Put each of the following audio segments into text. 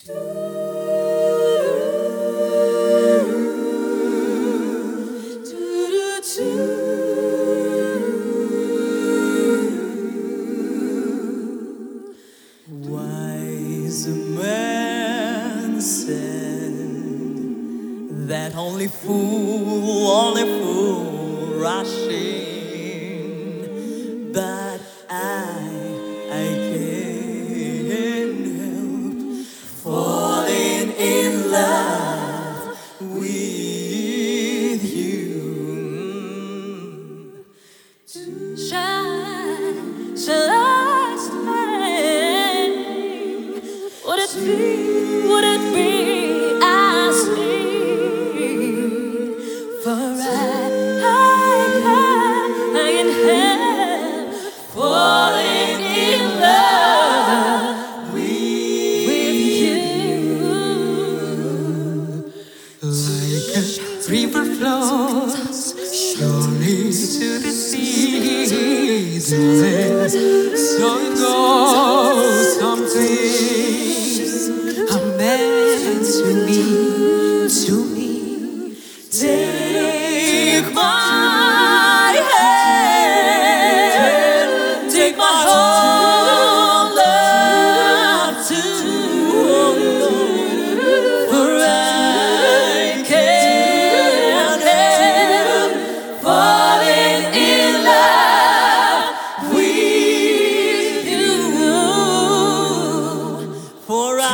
Wise man said that only fool rush in, but I can't help falling in love with you. Shine, would it be, I see, for I can help falling in love with you. Like a river flows surely to the sea, so it goes. Some things are meant to me. Take my hand, take my whole love too, for I can't help falling in love with you. For I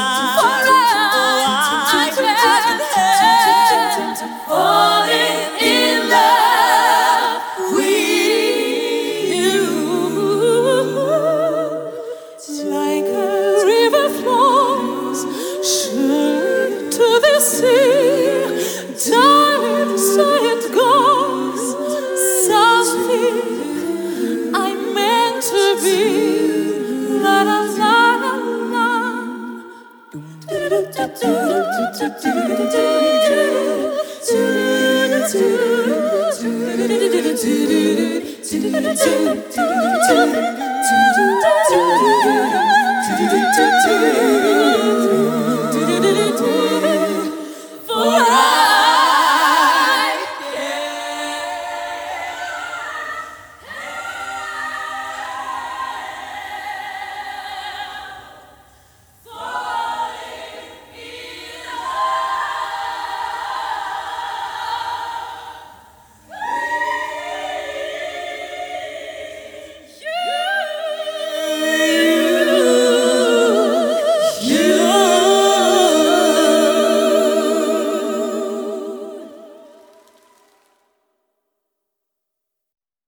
can't help falling in love with you. Like a river flows surely to the sea, darling, so it goes. Something I'm meant to be. La la la la la.